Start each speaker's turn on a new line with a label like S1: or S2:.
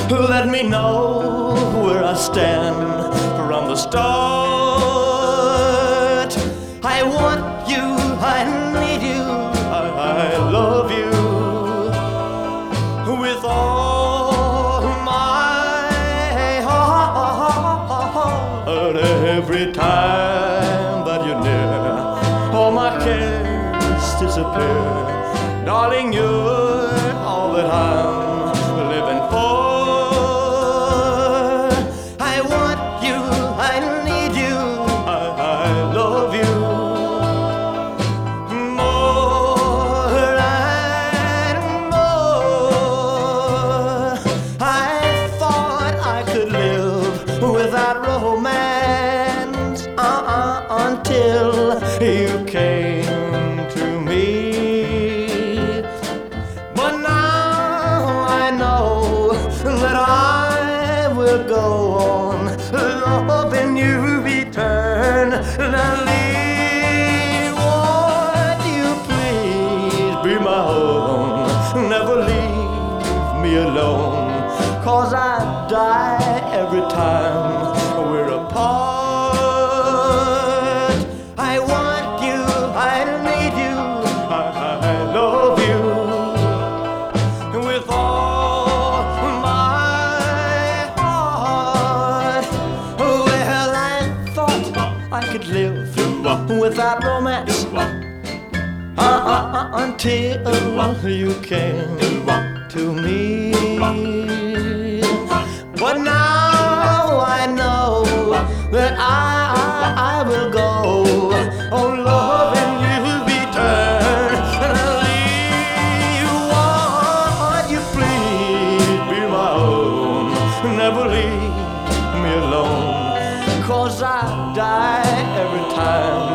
S1: Let me know where I stand from the start. I want you, I need you, I love you with all my heart. Every time that you're near, all my cares disappear. Darling, you're all that I'm living for. I want you, I need you, I love you more and more. I thought I could live without romance until you came to me. But now I know that I will go on loving you eternally. Won't you please be my own? Never leave me alone, 'cause I die every time we're apart. I want you, I need you, I love you with all my heart. Well, I thought I could live without romance until you came to me. But now I know that I will go on loving you eternally. Won't you please be my own? Never leave me alone, 'cause I die every time